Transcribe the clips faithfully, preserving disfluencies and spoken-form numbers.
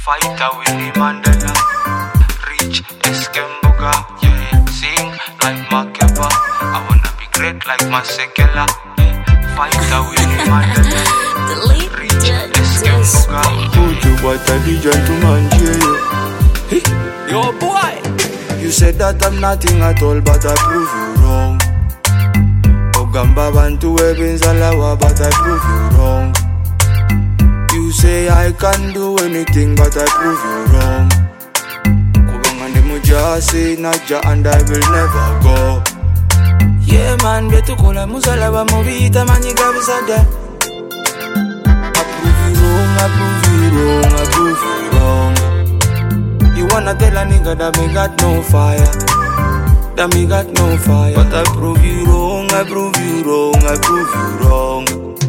Fighter Winnie Mandela, reach Eskemboga, yeah. Sing like Makeba, I wanna be great like Masekela, yeah. Fighter Winnie Mandela, reach Eskemboga. Put you what I be gentleman, yeah. Yo boy, you said that I'm nothing at all, but I prove you wrong. Ogamba bantu ebinzalawa, but I prove you wrong. You say I can't do anything, but I prove you wrong. Kubanga ndi mujasi naja and I will never go. Yeah man, betu kola muzalaba mubita manyiga bisada. I prove you wrong, I prove you wrong, I prove you wrong. You wanna tell a nigga that me got no fire, that me got no fire, but I prove you wrong, I prove you wrong, I prove you wrong.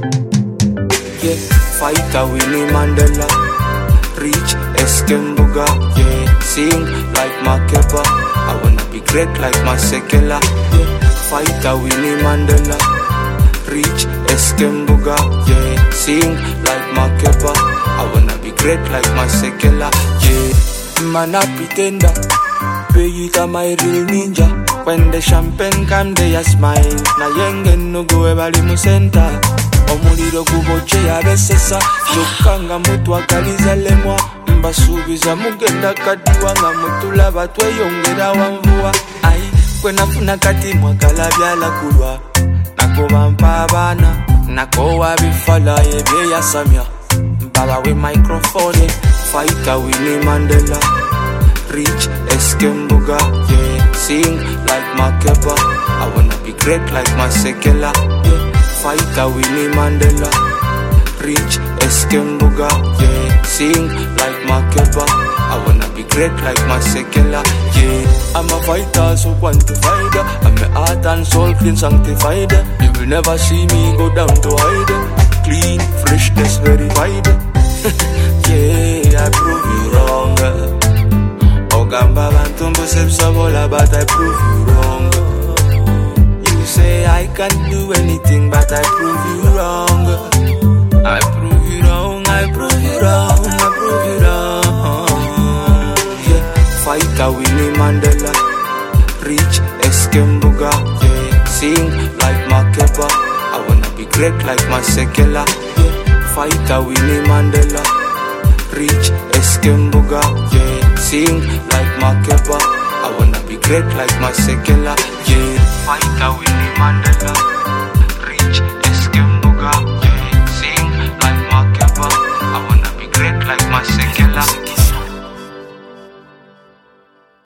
Yeah, Fighter Winnie Mandela, reach Eskemboga, yeah. Sing like Makeba, I wanna be great like Masekela, yeah. Fighter Winnie Mandela, reach Eskemboga, yeah. Sing like Makeba, I wanna be great like Masekela, yeah. Man a pretender, pay it a my real ninja. When the champagne come, they a smile. Na yengen no go ebali mu center. Omuliro guboche ya besesa. Lukanga mutu akaliza lemwa. Mbasubiza mugenda kadiwa nga mutula batwe yongera wanvuwa. Ai, kwena funa kati mwakala byala kulwa. Nako bampa abana, nako wabifala yebye ya samya. Baba we microphone, Fighter Winnie Mandela, reach Eskemboga, yeah. Sing like Makeba, I wanna be great like Masekela, yeah. Fighter Winnie Mandela, reach Eskemboga, yeah. Sing like Makeba, I wanna be great like Masekela, yeah. I'm a fighter so quantified, I'm a heart and soul clean sanctified. You will never see me go down to hide. Clean, freshness verified. Yeah, I prove you wrong. Ogamba bantumbu sepsabola, but I prove you wrong. You say I can't do anything, but I prove you wrong. I prove you wrong, I prove you wrong, I prove you wrong. Yeah, Fighter Winnie Mandela, reach Eskemboga, yeah. Sing like Makeba, I wanna be great like Masekela, yeah. Fighter Winnie Mandela, reach Eskemboga, yeah. Sing like Makeba, I wanna be great like Masekela, yeah. Fighter Winnie Mandela, reach Eskemboga, yeah. Sing like Makeba, I wanna be great like Masekela.